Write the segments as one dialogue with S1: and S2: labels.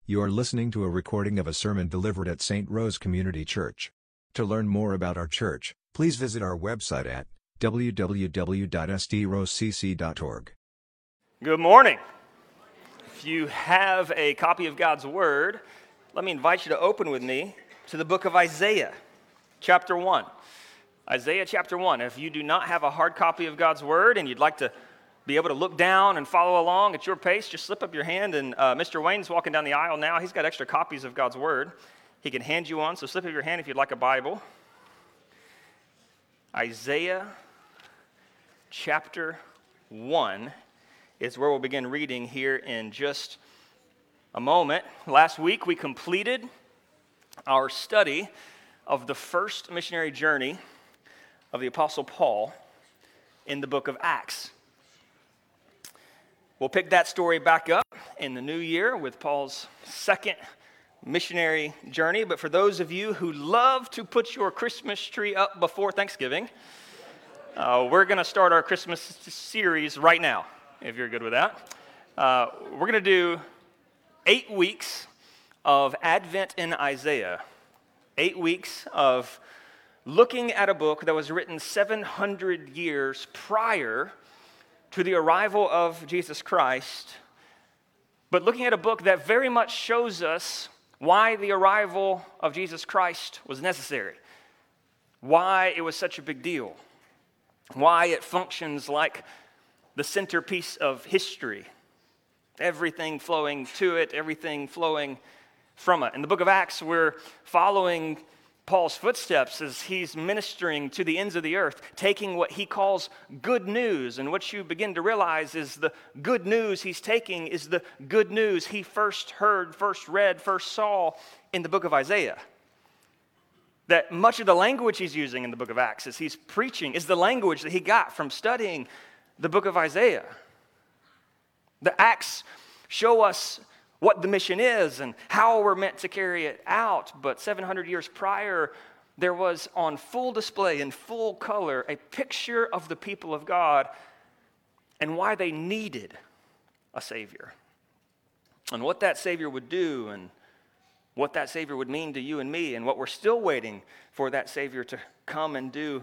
S1: You are listening to a recording of a sermon delivered at St. Rose Community Church. To learn more about our church, please visit our website at www.sdrosecc.org.
S2: Good morning. If you have a copy of God's Word, let me invite you to open with me to the book of Isaiah, chapter 1. Isaiah chapter 1. If you do not have a hard copy of God's Word and you'd like to be able to look down and follow along at your pace, just slip up your hand, and Mr. Wayne's walking down the aisle now. He's got extra copies of God's Word. He can hand you one, so slip up your hand if you'd like a Bible. Isaiah chapter 1 is where we'll begin reading here in just a moment. Last week we completed our study of the first missionary journey of the Apostle Paul in the book of Acts. We'll pick that story back up in the new year with Paul's second missionary journey. But for those of you who love to put your Christmas tree up before Thanksgiving, we're going to start our Christmas series right now, if you're good with that. We're going to do 8 weeks of Advent in Isaiah. 8 weeks of looking at a book that was written 700 years prior to the arrival of Jesus Christ, but looking at a book that very much shows us why the arrival of Jesus Christ was necessary, why it was such a big deal, why it functions like the centerpiece of history, everything flowing to it, everything flowing from it. In the book of Acts, we're following Paul's footsteps as he's ministering to the ends of the earth, taking what he calls good news. And what you begin to realize is the good news he's taking is the good news he first heard, first read, first saw in the book of Isaiah. That much of the language he's using in the book of Acts as he's preaching is the language that he got from studying the book of Isaiah. The Acts show us what the mission is and how we're meant to carry it out. But 700 years prior, there was on full display, in full color, a picture of the people of God and why they needed a Savior. And what that Savior would do and what that Savior would mean to you and me and what we're still waiting for that Savior to come and do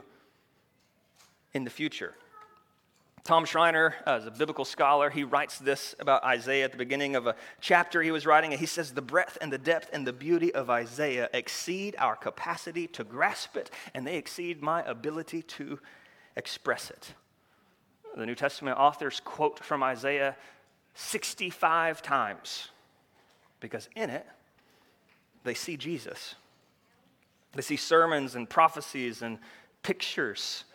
S2: in the future. Tom Schreiner, as a biblical scholar, he writes this about Isaiah at the beginning of a chapter he was writing. And he says, the breadth and the depth and the beauty of Isaiah exceed our capacity to grasp it, and they exceed my ability to express it. The New Testament authors quote from Isaiah 65 times because in it, they see Jesus. They see sermons and prophecies and pictures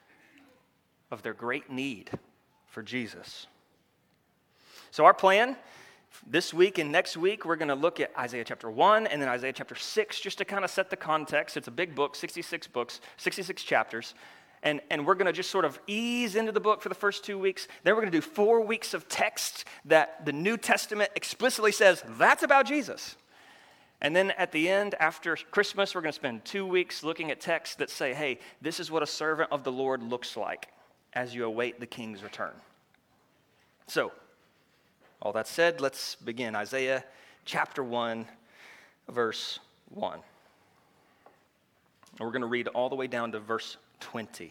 S2: of their great need for Jesus. So our plan this week and next week, we're going to look at Isaiah chapter 1 and then Isaiah chapter 6 just to kind of set the context. It's a big book, 66 books, 66 chapters. And we're going to just sort of ease into the book for the first 2 weeks. Then we're going to do 4 weeks of text that the New Testament explicitly says, that's about Jesus. And then at the end, after Christmas, we're going to spend 2 weeks looking at texts that say, hey, this is what a servant of the Lord looks like as you await the King's return. So, all that said, let's begin. Isaiah chapter 1, verse 1. And we're going to read all the way down to verse 20.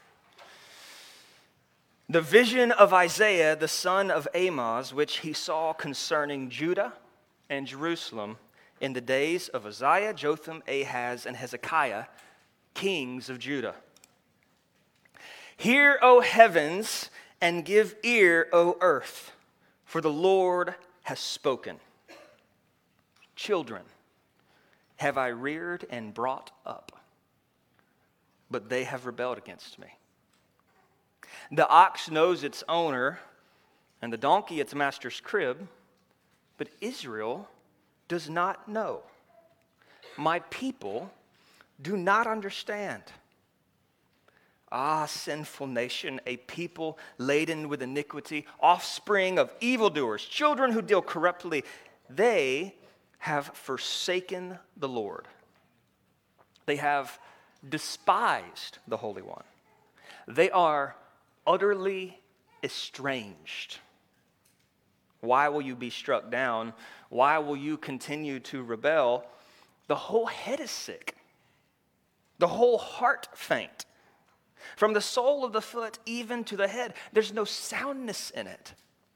S2: The vision of Isaiah, the son of Amoz, which he saw concerning Judah and Jerusalem in the days of Uzziah, Jotham, Ahaz, and Hezekiah, kings of Judah. Hear, O heavens, and give ear, O earth, for the Lord has spoken. Children have I reared and brought up, but they have rebelled against me. The ox knows its owner, and the donkey its master's crib, but Israel does not know. My people do not understand. Ah, sinful nation, a people laden with iniquity, offspring of evildoers, children who deal corruptly, they have forsaken the Lord. They have despised the Holy One. They are utterly estranged. Why will you be struck down Why will you continue to rebel? The whole head is sick. The whole heart faint. From the sole of the foot even to the head, there's no soundness in it.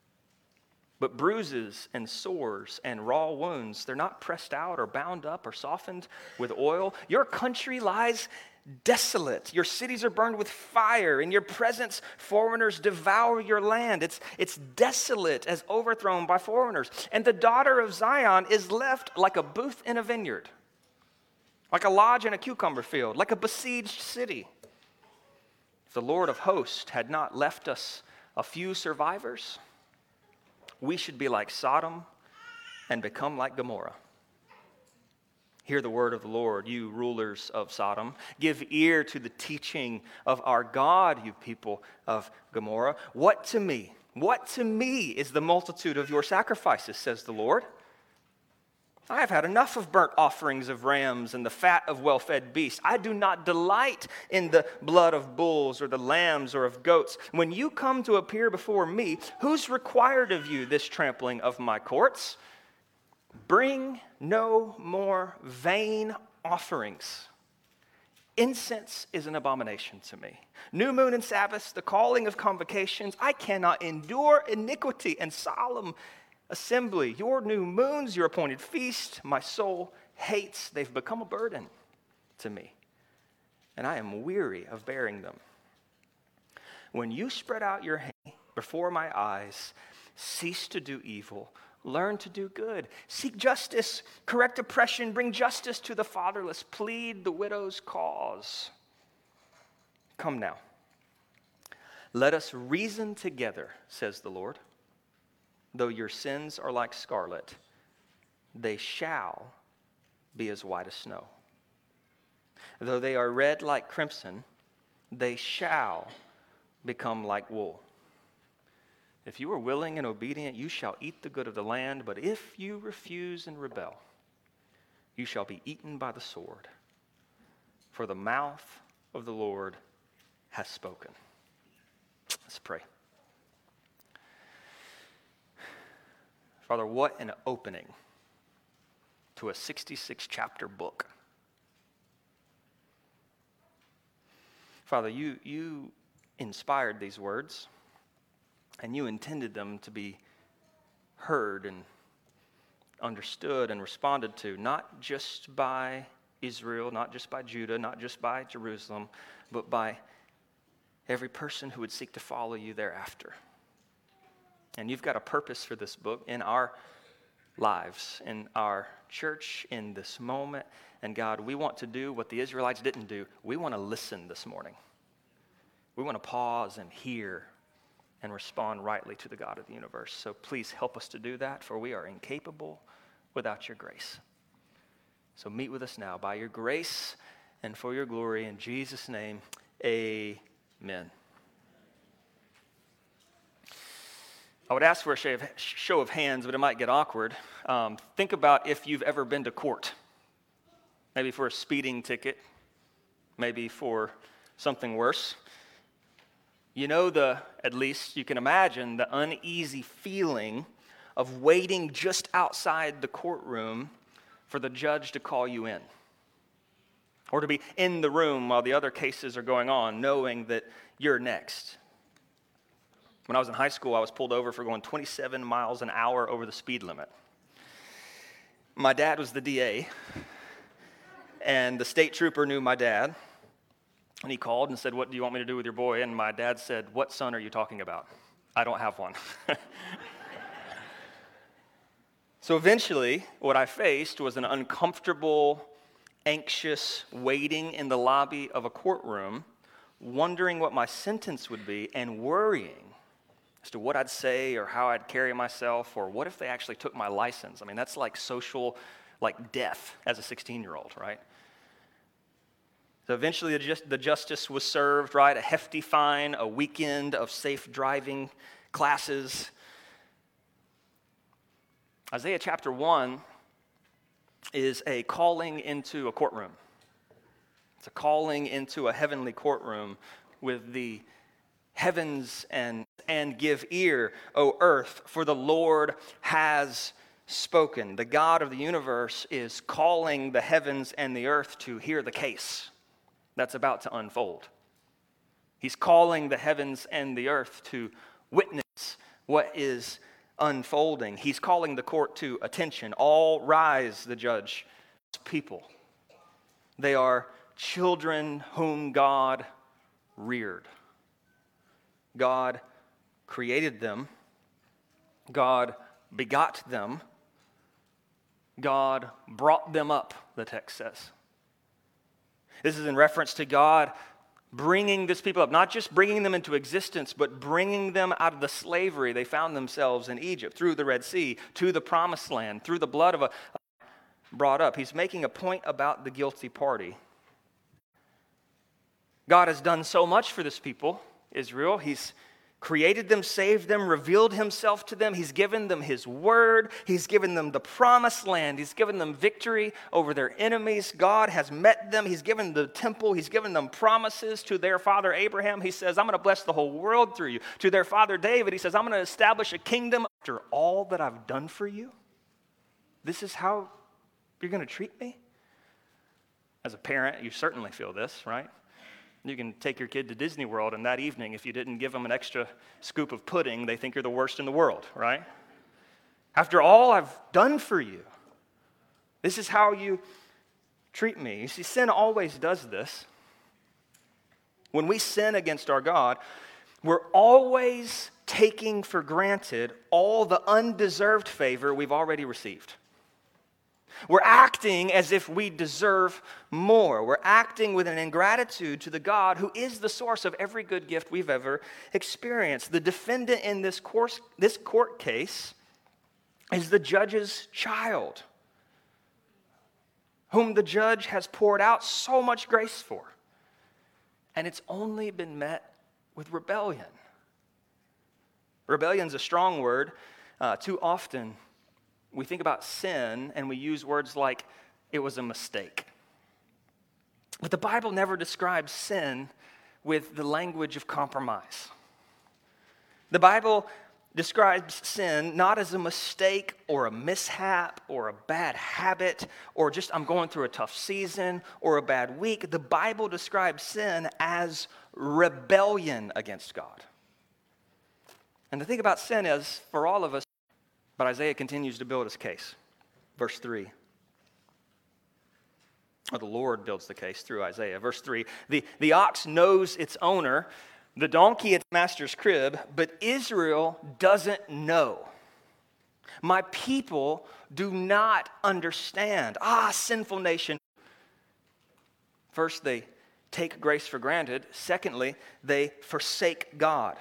S2: But bruises and sores and raw wounds, they're not pressed out or bound up or softened with oil. Your country lies desolate. Your cities are burned with fire. In your presence, foreigners devour your land. It's desolate as overthrown by foreigners. And the daughter of Zion is left like a booth in a vineyard, like a lodge in a cucumber field, like a besieged city. If the Lord of hosts had not left us a few survivors, we should be like Sodom and become like Gomorrah. Hear the word of the Lord, you rulers of Sodom. Give ear to the teaching of our God, you people of Gomorrah. What to me is the multitude of your sacrifices, says the Lord. I have had enough of burnt offerings of rams and the fat of well-fed beasts. I do not delight in the blood of bulls or the lambs or of goats. When you come to appear before me, who's required of you this trampling of my courts? Bring no more vain offerings. Incense is an abomination to me. New moon and Sabbaths, the calling of convocations. I cannot endure iniquity and solemn assembly. Your new moons, your appointed feast, my soul hates. They've become a burden to me, and I am weary of bearing them. When you spread out your hand before my eyes, cease to do evil, learn to do good. Seek justice, correct oppression, bring justice to the fatherless, plead the widow's cause. Come now, let us reason together, says the Lord. Though your sins are like scarlet, they shall be as white as snow. Though they are red like crimson, they shall become like wool. If you are willing and obedient, you shall eat the good of the land. But if you refuse and rebel, you shall be eaten by the sword. For the mouth of the Lord has spoken. Let's pray. Father, what an opening to a 66-chapter book. Father, you inspired these words, and you intended them to be heard and understood and responded to, not just by Israel, not just by Judah, not just by Jerusalem, but by every person who would seek to follow you thereafter. And you've got a purpose for this book in our lives, in our church, in this moment. And God, we want to do what the Israelites didn't do. We want to listen this morning. We want to pause and hear and respond rightly to the God of the universe. So please help us to do that, for we are incapable without your grace. So meet with us now by your grace and for your glory. In Jesus' name, amen. I would ask for a show of hands, but it might get awkward. Think about if you've ever been to court. Maybe for a speeding ticket, maybe for something worse. You know at least you can imagine the uneasy feeling of waiting just outside the courtroom for the judge to call you in. Or to be in the room while the other cases are going on, knowing that you're next. When I was in high school, I was pulled over for going 27 miles an hour over the speed limit. My dad was the DA, and the state trooper knew my dad. And he called and said, "What do you want me to do with your boy?" And my dad said, "What son are you talking about? I don't have one." So eventually, what I faced was an uncomfortable, anxious waiting in the lobby of a courtroom, wondering what my sentence would be and worrying as to what I'd say or how I'd carry myself, or what if they actually took my license? I mean, that's like social, like death as a 16-year-old, right? So eventually the justice was served, right? A hefty fine, a weekend of safe driving classes. Isaiah chapter 1 is a calling into a courtroom. It's a calling into a heavenly courtroom with the heavens and give ear, O earth, for the Lord has spoken. The God of the universe is calling the heavens and the earth to hear the case that's about to unfold. He's calling the heavens and the earth to witness what is unfolding. He's calling the court to attention. All rise, the judge. People. They are children whom God reared. God created them. God begot them. God brought them up, the text says. This is in reference to God bringing this people up, not just bringing them into existence, but bringing them out of the slavery they found themselves in Egypt, through the Red Sea, to the Promised Land, through the blood of a brought up. He's making a point about the guilty party. God has done so much for this people, Israel. He's created them, saved them, revealed himself to them. He's given them his word. He's given them the promised land. He's given them victory over their enemies. God has met them. He's given the temple. He's given them promises. To their father Abraham, he says, I'm going to bless the whole world through you. To their father David, he says, I'm going to establish a kingdom after all that I've done for you. This is how you're going to treat me? As a parent, you certainly feel this, right? You can take your kid to Disney World, and that evening, if you didn't give them an extra scoop of pudding, they think you're the worst in the world, right? After all I've done for you, this is how you treat me. You see, sin always does this. When we sin against our God, we're always taking for granted all the undeserved favor we've already received. We're acting as if we deserve more. We're acting with an ingratitude to the God who is the source of every good gift we've ever experienced. The defendant in this court case is the judge's child, whom the judge has poured out so much grace for. And it's only been met with rebellion. Rebellion's a strong word. Too often, we think about sin and we use words like, it was a mistake. But the Bible never describes sin with the language of compromise. The Bible describes sin not as a mistake or a mishap or a bad habit or just I'm going through a tough season or a bad week. The Bible describes sin as rebellion against God. And the thing about sin is, for all of us, but Isaiah continues to build his case. Verse 3. Or the Lord builds the case through Isaiah. Verse 3. The ox knows its owner, the donkey its master's crib, but Israel doesn't know. My people do not understand. Sinful nation. First, they take grace for granted. Secondly, they forsake God.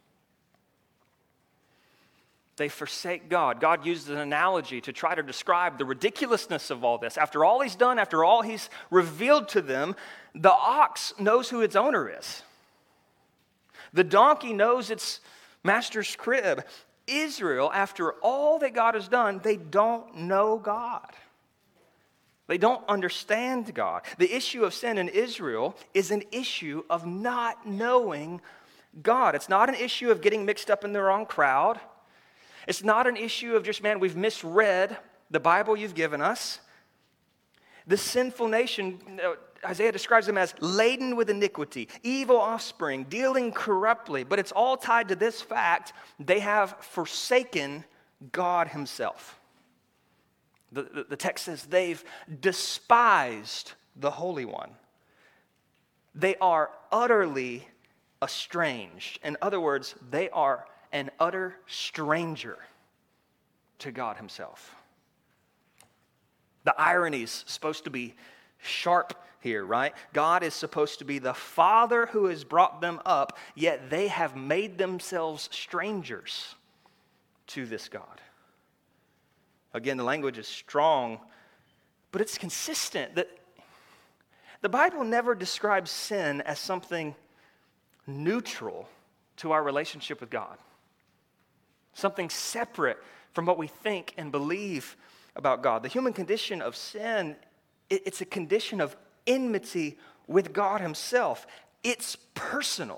S2: They forsake God. God uses an analogy to try to describe the ridiculousness of all this. After all he's done, after all he's revealed to them, the ox knows who its owner is. The donkey knows its master's crib. Israel, after all that God has done, they don't know God. They don't understand God. The issue of sin in Israel is an issue of not knowing God. It's not an issue of getting mixed up in the wrong crowd. It's not an issue of just, man, we've misread the Bible you've given us. The sinful nation, Isaiah describes them as laden with iniquity, evil offspring, dealing corruptly. But it's all tied to this fact: they have forsaken God himself. The text says they've despised the Holy One. They are utterly estranged. In other words, they are an utter stranger to God himself. The irony's supposed to be sharp here, right? God is supposed to be the Father who has brought them up, yet they have made themselves strangers to this God. Again, the language is strong, but it's consistent. That the Bible never describes sin as something neutral to our relationship with God. Something separate from what we think and believe about God. The human condition of sin, it's a condition of enmity with God himself. It's personal.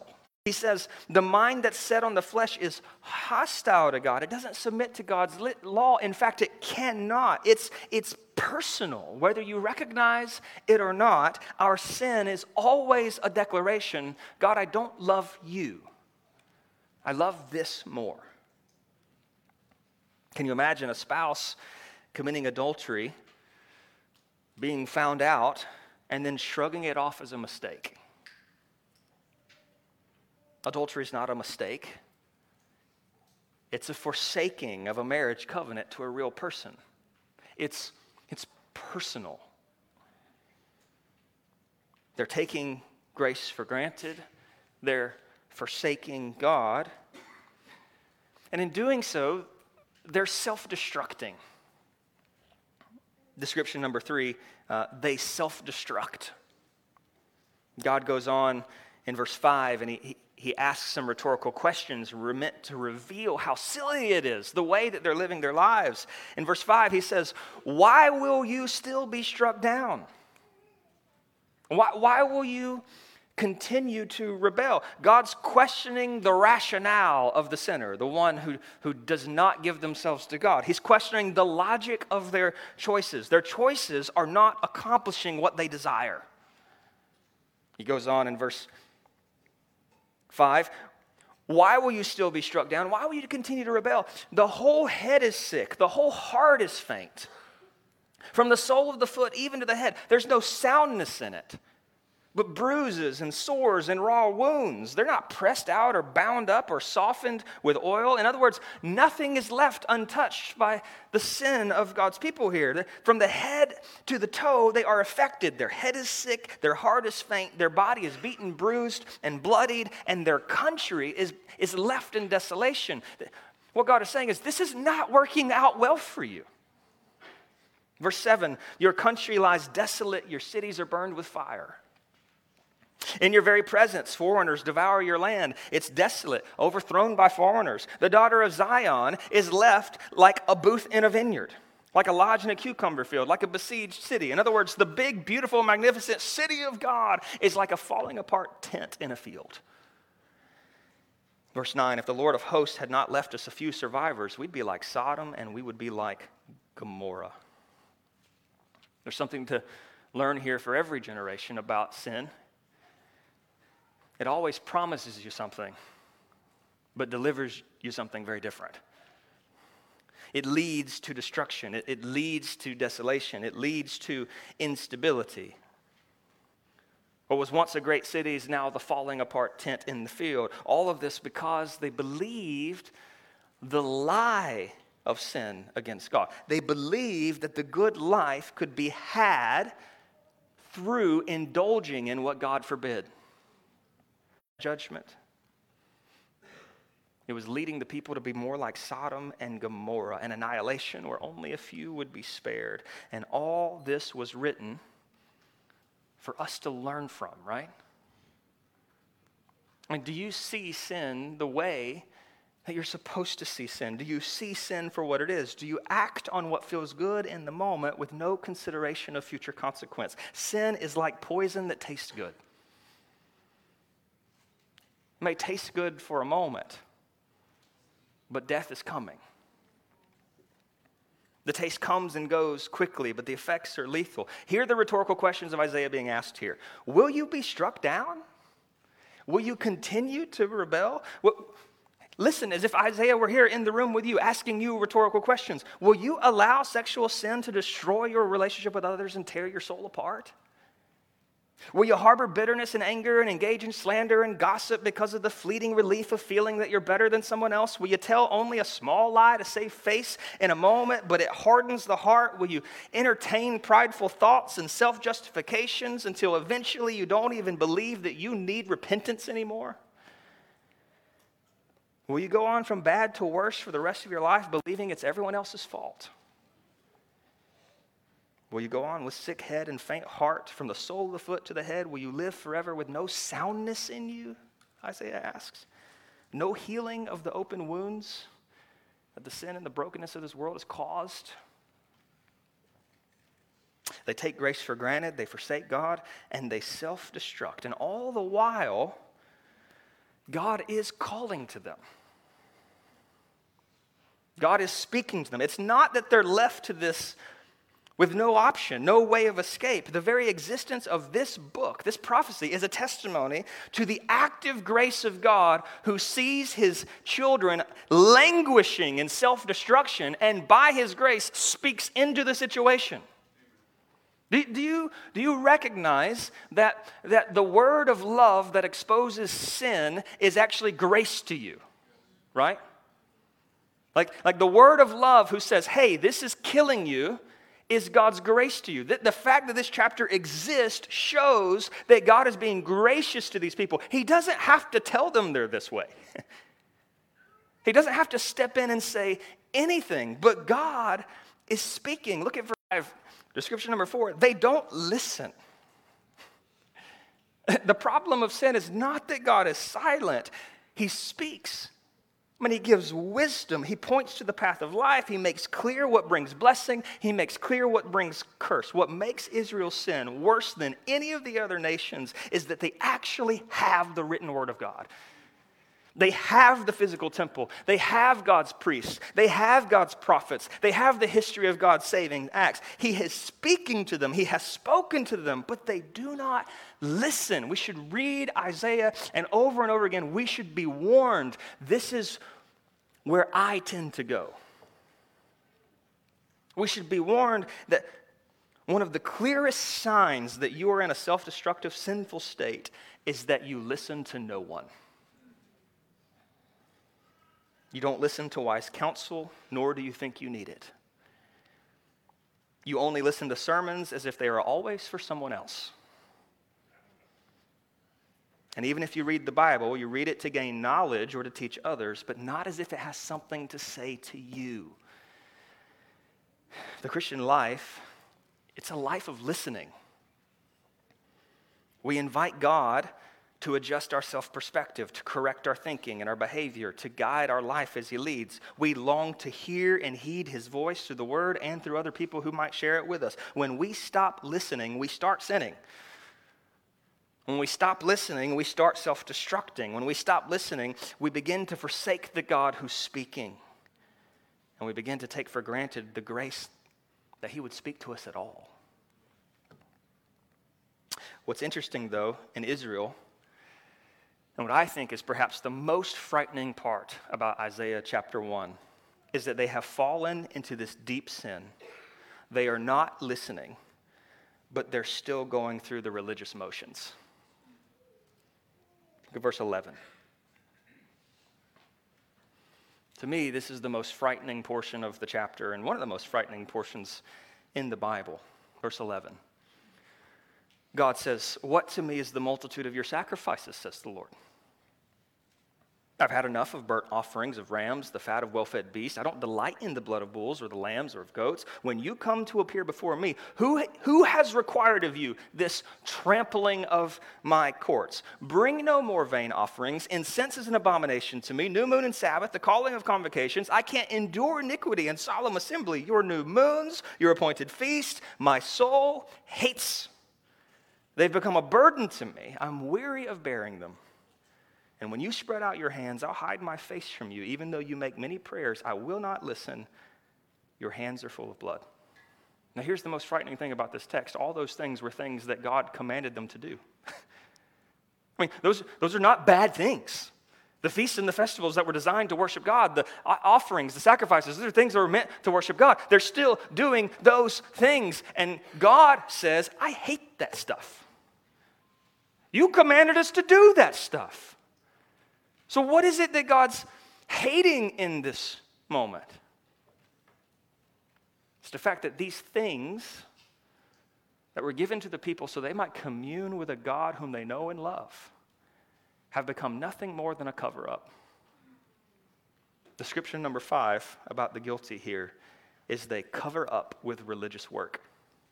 S2: He says, the mind that's set on the flesh is hostile to God. It doesn't submit to God's law. In fact, it cannot. It's personal. Whether you recognize it or not, our sin is always a declaration, God, I don't love you. I love this more. Can you imagine a spouse committing adultery, being found out, and then shrugging it off as a mistake? Adultery is not a mistake. It's a forsaking of a marriage covenant to a real person. It's personal. They're taking grace for granted. They're forsaking God. And in doing so, they're self-destructing. Description number 3, they self-destruct. God goes on in verse 5, and he asks some rhetorical questions meant to reveal how silly it is, the way that they're living their lives. In verse 5, he says, why will you still be struck down? Why will you continue to rebel? God's questioning the rationale of the sinner, the one who does not give themselves to God. He's questioning the logic of their choices. Their choices are not accomplishing what they desire. He goes on in verse 5, why will you still be struck down? Why will you continue to rebel? The whole head is sick. The whole heart is faint. From the sole of the foot even to the head, there's no soundness in it, but bruises and sores and raw wounds. They're not pressed out or bound up or softened with oil. In other words, nothing is left untouched by the sin of God's people here. From the head to the toe, they are affected. Their head is sick, their heart is faint, their body is beaten, bruised, and bloodied, and their country is left in desolation. What God is saying is, this is not working out well for you. Verse 7, your country lies desolate, your cities are burned with fire. In your very presence, foreigners devour your land. It's desolate, overthrown by foreigners. The daughter of Zion is left like a booth in a vineyard, like a lodge in a cucumber field, like a besieged city. In other words, the big, beautiful, magnificent city of God is like a falling apart tent in a field. Verse 9, if the Lord of hosts had not left us a few survivors, we'd be like Sodom and we would be like Gomorrah. There's something to learn here for every generation about sin. It always promises you something, but delivers you something very different. It leads to destruction. It leads to desolation. It leads to instability. What was once a great city is now the falling apart tent in the field. All of this because they believed the lie of sin against God. They believed that the good life could be had through indulging in what God forbid. Judgment. It was leading the people to be more like Sodom and Gomorrah, an annihilation where only a few would be spared. And all this was written for us to learn from, right? And do you see sin the way that you're supposed to see sin? Do you see sin for what it is? Do you act on what feels good in the moment with no consideration of future consequence? Sin is like poison that tastes good. It may taste good for a moment, but death is coming. The taste comes and goes quickly, but the effects are lethal. Here are the rhetorical questions of Isaiah being asked here. Will you be struck down? Will you continue to rebel? Listen, as if Isaiah were here in the room with you, asking you rhetorical questions. Will you allow sexual sin to destroy your relationship with others and tear your soul apart? Will you harbor bitterness and anger and engage in slander and gossip because of the fleeting relief of feeling that you're better than someone else? Will you tell only a small lie to save face in a moment, but it hardens the heart? Will you entertain prideful thoughts and self-justifications until eventually you don't even believe that you need repentance anymore? Will you go on from bad to worse for the rest of your life, believing it's everyone else's fault? Will you go on with sick head and faint heart from the sole of the foot to the head? Will you live forever with no soundness in you? Isaiah asks. No healing of the open wounds that the sin and the brokenness of this world has caused? They take grace for granted, they forsake God, and they self-destruct. And all the while, God is calling to them. God is speaking to them. It's not that they're left to this with no option, no way of escape. The very existence of this book, this prophecy, is a testimony to the active grace of God who sees his children languishing in self-destruction and by his grace speaks into the situation. Do you recognize that the word of love that exposes sin is actually grace to you, right? Like the word of love who says, hey, this is killing you, is God's grace to you. The fact that this chapter exists shows that God is being gracious to these people. He doesn't have to tell them they're this way. He doesn't have to step in and say anything, but God is speaking. Look at verse 5, description number 4. They don't listen. The problem of sin is not that God is silent. He speaks. He gives wisdom. He points to the path of life. He makes clear what brings blessing. He makes clear what brings curse. What makes Israel's sin worse than any of the other nations is that they actually have the written word of God. They have the physical temple. They have God's priests. They have God's prophets. They have the history of God's saving acts. He is speaking to them. He has spoken to them, but they do not listen. We should read Isaiah, and over again, we should be warned. This is where I tend to go. We should be warned that one of the clearest signs that you are in a self-destructive, sinful state is that you listen to no one. You don't listen to wise counsel, nor do you think you need it. You only listen to sermons as if they are always for someone else. And even if you read the Bible, you read it to gain knowledge or to teach others, but not as if it has something to say to you. The Christian life, it's a life of listening. We invite God to adjust our self-perspective, to correct our thinking and our behavior, to guide our life as he leads. We long to hear and heed his voice through the word and through other people who might share it with us. When we stop listening, we start sinning. When we stop listening, we start self-destructing. When we stop listening, we begin to forsake the God who's speaking. And we begin to take for granted the grace that he would speak to us at all. What's interesting, though, in Israel, and what I think is perhaps the most frightening part about Isaiah chapter 1 is that they have fallen into this deep sin. They are not listening, but they're still going through the religious motions. Look at verse 11. To me, this is the most frightening portion of the chapter and one of the most frightening portions in the Bible. Verse 11. God says, "What to me is the multitude of your sacrifices, says the Lord. I've had enough of burnt offerings of rams, the fat of well-fed beasts. I don't delight in the blood of bulls or the lambs or of goats. When you come to appear before me, who has required of you this trampling of my courts? Bring no more vain offerings. Incense is an abomination to me. New moon and Sabbath, the calling of convocations. I can't endure iniquity and solemn assembly. Your new moons, your appointed feast, my soul hates. They've become a burden to me. I'm weary of bearing them. And when you spread out your hands, I'll hide my face from you. Even though you make many prayers, I will not listen. Your hands are full of blood." Now, here's the most frightening thing about this text. All those things were things that God commanded them to do. I mean, those are not bad things. The feasts and the festivals that were designed to worship God, the offerings, the sacrifices, those are things that were meant to worship God. They're still doing those things. And God says, I hate that stuff. You commanded us to do that stuff. So what is it that God's hating in this moment? It's the fact that these things that were given to the people so they might commune with a God whom they know and love have become nothing more than a cover-up. Description number 5 about the guilty here is they cover up with religious work.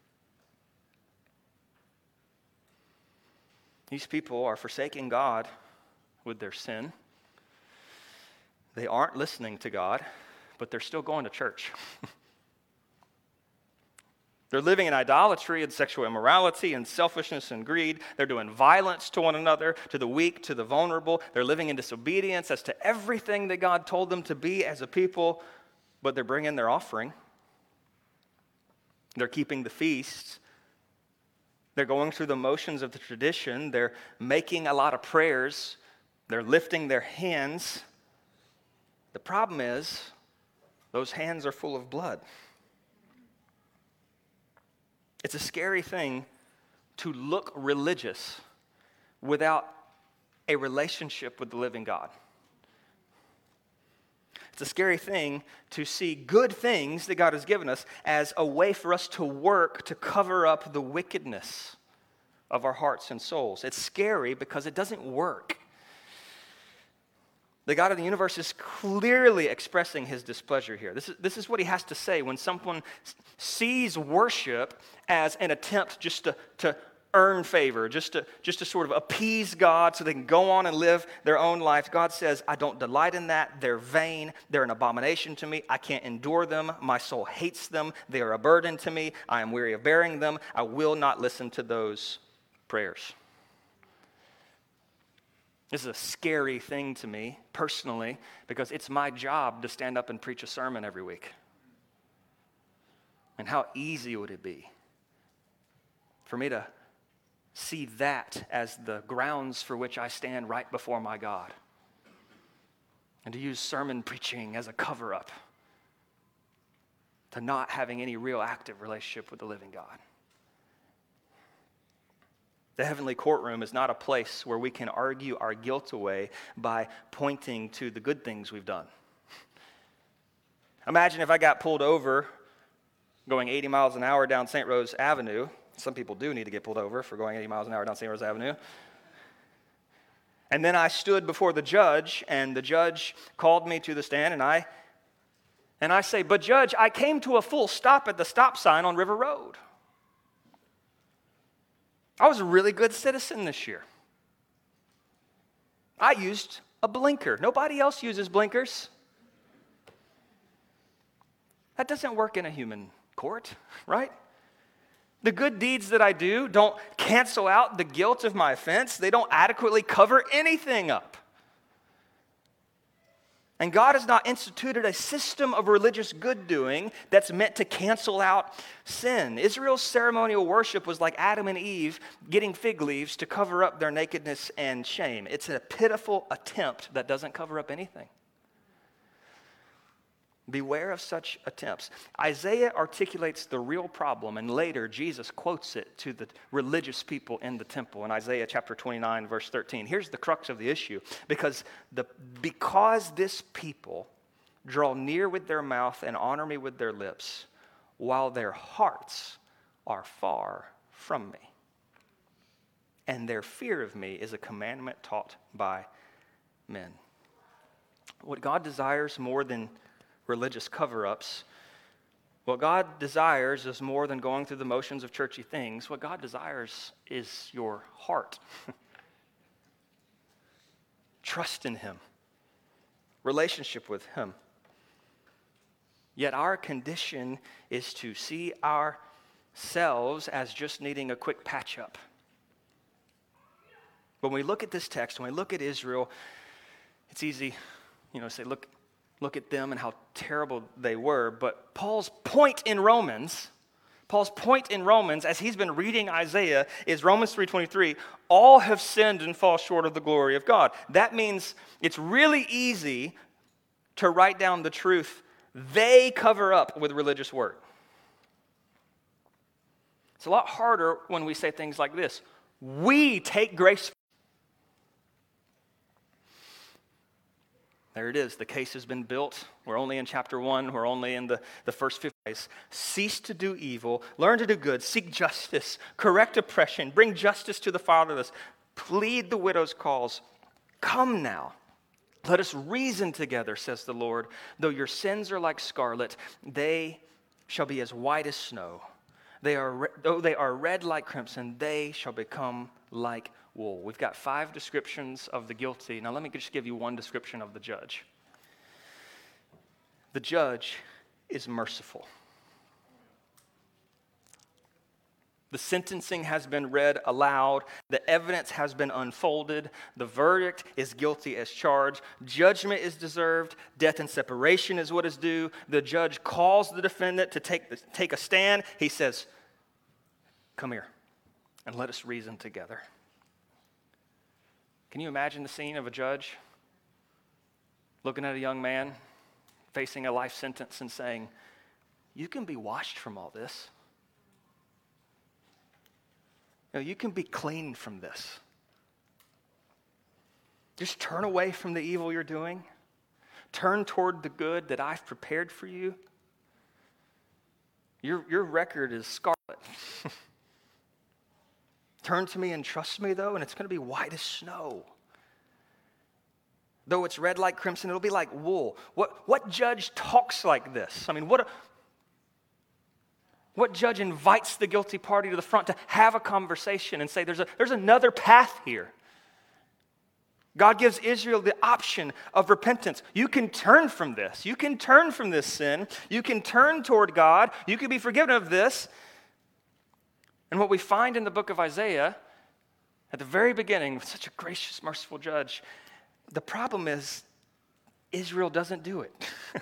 S2: These people are forsaking God with their sin. They aren't listening to God, but they're still going to church. They're living in idolatry and sexual immorality and selfishness and greed. They're doing violence to one another, to the weak, to the vulnerable. They're living in disobedience as to everything that God told them to be as a people, but they're bringing their offering. They're keeping the feasts. They're going through the motions of the tradition. They're making a lot of prayers. They're lifting their hands. The problem is, those hands are full of blood. It's a scary thing to look religious without a relationship with the living God. It's a scary thing to see good things that God has given us as a way for us to work to cover up the wickedness of our hearts and souls. It's scary because it doesn't work. The God of the universe is clearly expressing his displeasure here. This is what he has to say when someone sees worship as an attempt just to earn favor, just to sort of appease God so they can go on and live their own life. God says, I don't delight in that. They're vain. They're an abomination to me. I can't endure them. My soul hates them. They are a burden to me. I am weary of bearing them. I will not listen to those prayers. This is a scary thing to me, personally, because it's my job to stand up and preach a sermon every week. And how easy would it be for me to see that as the grounds for which I stand right before my God, and to use sermon preaching as a cover-up to not having any real active relationship with the living God. The heavenly courtroom is not a place where we can argue our guilt away by pointing to the good things we've done. Imagine if I got pulled over going 80 miles an hour down St. Rose Avenue. Some people do need to get pulled over for going 80 miles an hour down St. Rose Avenue. And then I stood before the judge, and the judge called me to the stand, and I say, but Judge, I came to a full stop at the stop sign on River Road. I was a really good citizen this year. I used a blinker. Nobody else uses blinkers. That doesn't work in a human court, right? The good deeds that I do don't cancel out the guilt of my offense. They don't adequately cover anything up. And God has not instituted a system of religious good-doing that's meant to cancel out sin. Israel's ceremonial worship was like Adam and Eve getting fig leaves to cover up their nakedness and shame. It's a pitiful attempt that doesn't cover up anything. Beware of such attempts. Isaiah articulates the real problem, and later Jesus quotes it to the religious people in the temple in Isaiah chapter 29, verse 13. Here's the crux of the issue. Because this people draw near with their mouth and honor me with their lips, while their hearts are far from me. And their fear of me is a commandment taught by men. What God desires more than religious cover-ups, what God desires is more than going through the motions of churchy things. What God desires is your heart. Trust in Him. Relationship with Him. Yet our condition is to see ourselves as just needing a quick patch-up. When we look at this text, when we look at Israel, it's easy, to say, look at them and how terrible they were. But Paul's point in Romans, as he's been reading Isaiah, is Romans 3:23, all have sinned and fall short of the glory of God. That means it's really easy to write down the truth they cover up with religious work. It's a lot harder when we say things like this. We take grace. There it is. The case has been built. We're only in chapter 1. We're only in the first 50 days. Cease to do evil. Learn to do good. Seek justice. Correct oppression. Bring justice to the fatherless. Plead the widow's cause. Come now. Let us reason together, says the Lord. Though your sins are like scarlet, they shall be as white as snow. Though they are red like crimson, they shall become like wool. We've got 5 descriptions of the guilty. Now let me just give you one description of the judge. The judge is merciful. The sentencing has been read aloud. The evidence has been unfolded. The verdict is guilty as charged. Judgment is deserved. Death and separation is what is due. The judge calls the defendant to take a stand. He says, "Come here and let us reason together." Can you imagine the scene of a judge looking at a young man facing a life sentence and saying, "You can be washed from all this. You can be cleaned from this. Just turn away from the evil you're doing. Turn toward the good that I've prepared for you. Your record is scarlet. Turn to me and trust me, though, and it's going to be white as snow. Though it's red like crimson, it'll be like wool." What judge talks like this? I mean, what judge invites the guilty party to the front to have a conversation and say, there's another path here? God gives Israel the option of repentance. You can turn from this. You can turn from this sin. You can turn toward God. You can be forgiven of this. And what we find in the book of Isaiah, at the very beginning, with such a gracious, merciful judge, the problem is Israel doesn't do it.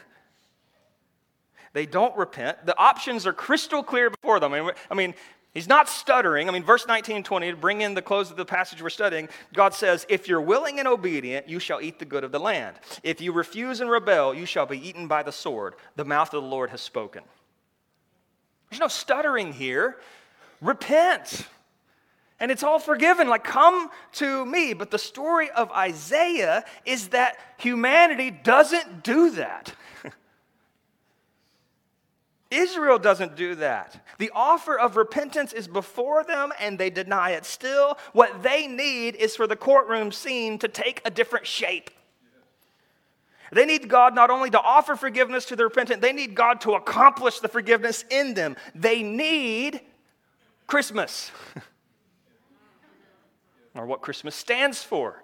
S2: They don't repent. The options are crystal clear before them. I mean, he's not stuttering. I mean, verse 19 and 20, to bring in the close of the passage we're studying, God says, "If you're willing and obedient, you shall eat the good of the land. If you refuse and rebel, you shall be eaten by the sword. The mouth of the Lord has spoken." There's no stuttering here. Repent. And it's all forgiven. Like, come to me. But the story of Isaiah is that humanity doesn't do that. Israel doesn't do that. The offer of repentance is before them, and they deny it still. What they need is for the courtroom scene to take a different shape. They need God not only to offer forgiveness to the repentant, they need God to accomplish the forgiveness in them. They need Christmas. Or what Christmas stands for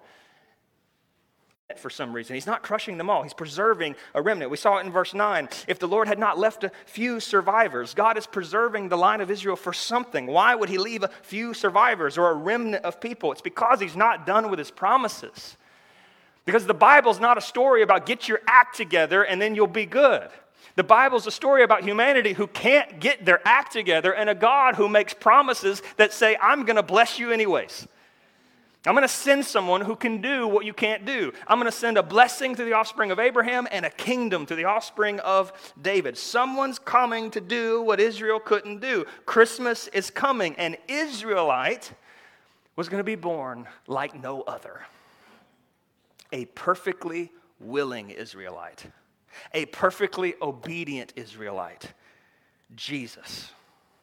S2: some reason. He's not crushing them all. He's preserving a remnant. We saw it in verse 9. If the Lord had not left a few survivors, God is preserving the line of Israel for something. Why would he leave a few survivors or a remnant of people? It's because he's not done with his promises. Because the Bible's not a story about get your act together and then you'll be good. The Bible's a story about humanity who can't get their act together and a God who makes promises that say, "I'm going to bless you anyways. I'm going to send someone who can do what you can't do. I'm going to send a blessing to the offspring of Abraham and a kingdom to the offspring of David." Someone's coming to do what Israel couldn't do. Christmas is coming. An Israelite was going to be born like no other. A perfectly willing Israelite. A perfectly obedient Israelite. Jesus.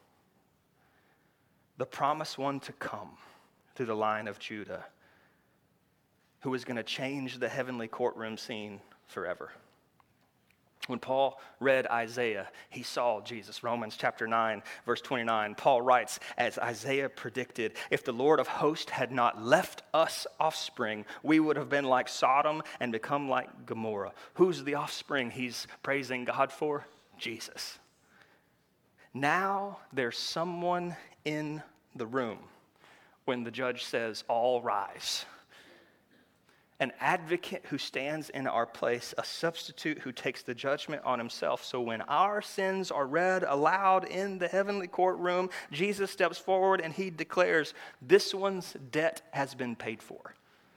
S2: The promised one to come through the line of Judah, who is going to change the heavenly courtroom scene forever. When Paul read Isaiah, he saw Jesus. Romans chapter 9, verse 29, Paul writes, "As Isaiah predicted, if the Lord of hosts had not left us offspring, we would have been like Sodom and become like Gomorrah." Who's the offspring he's praising God for? Jesus. Now there's someone in the room when the judge says, "All rise." An advocate who stands in our place, a substitute who takes the judgment on himself. So when our sins are read aloud in the heavenly courtroom, Jesus steps forward and he declares, "This one's debt has been paid for.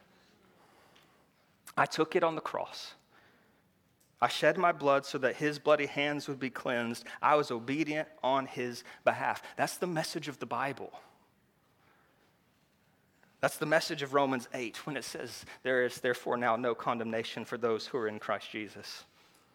S2: I took it on the cross. I shed my blood so that his bloody hands would be cleansed. I was obedient on his behalf." That's the message of the Bible. That's the message of Romans 8 when it says, "There is therefore now no condemnation for those who are in Christ Jesus."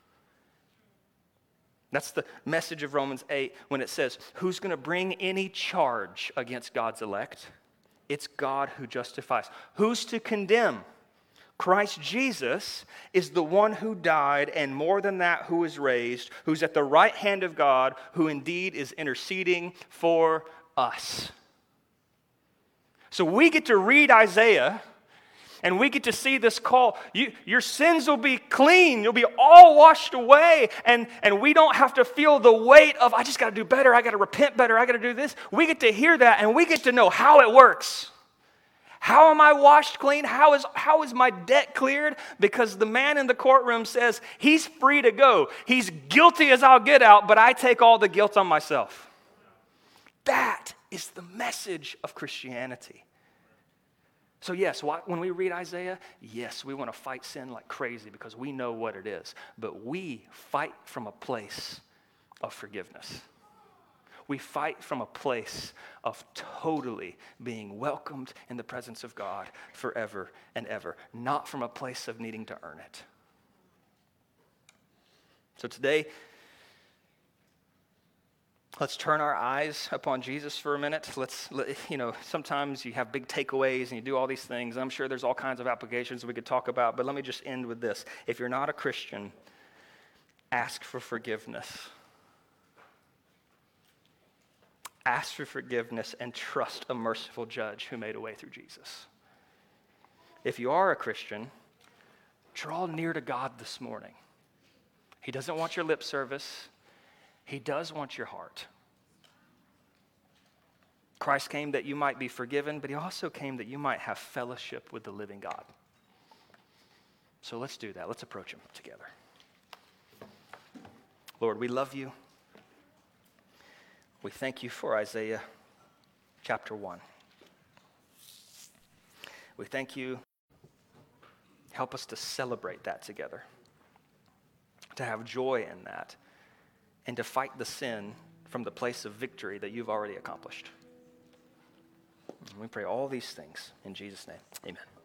S2: That's the message of Romans 8 when it says, who's going to bring any charge against God's elect? It's God who justifies. Who's to condemn? Christ Jesus is the one who died, and more than that, who is raised, who's at the right hand of God, who indeed is interceding for us. So we get to read Isaiah And we get to see this call. Your sins will be clean. You'll be all washed away. And we don't have to feel the weight of, I just got to do better. I got to repent better. I got to do this. We get to hear that, and we get to know how it works. How am I washed clean? How is my debt cleared? Because the man in the courtroom says he's free to go. He's guilty as I'll get out, but I take all the guilt on myself. That is the message of Christianity. So yes, when we read Isaiah, yes, we want to fight sin like crazy because we know what it is. But we fight from a place of forgiveness. We fight from a place of totally being welcomed in the presence of God forever and ever, not from a place of needing to earn it. So today, let's turn our eyes upon Jesus for a minute. Sometimes you have big takeaways and you do all these things. I'm sure there's all kinds of applications we could talk about, but let me just end with this. If you're not a Christian, ask for forgiveness. Ask for forgiveness and trust a merciful judge who made a way through Jesus. If you are a Christian, draw near to God this morning. He doesn't want your lip service. He does want your heart. Christ came that you might be forgiven, but he also came that you might have fellowship with the living God. So let's do that. Let's approach him together. Lord, we love you. We thank you for Isaiah chapter 1. We thank you. Help us to celebrate that together, to have joy in that, and to fight the sin from the place of victory that you've already accomplished. And we pray all these things in Jesus' name. Amen.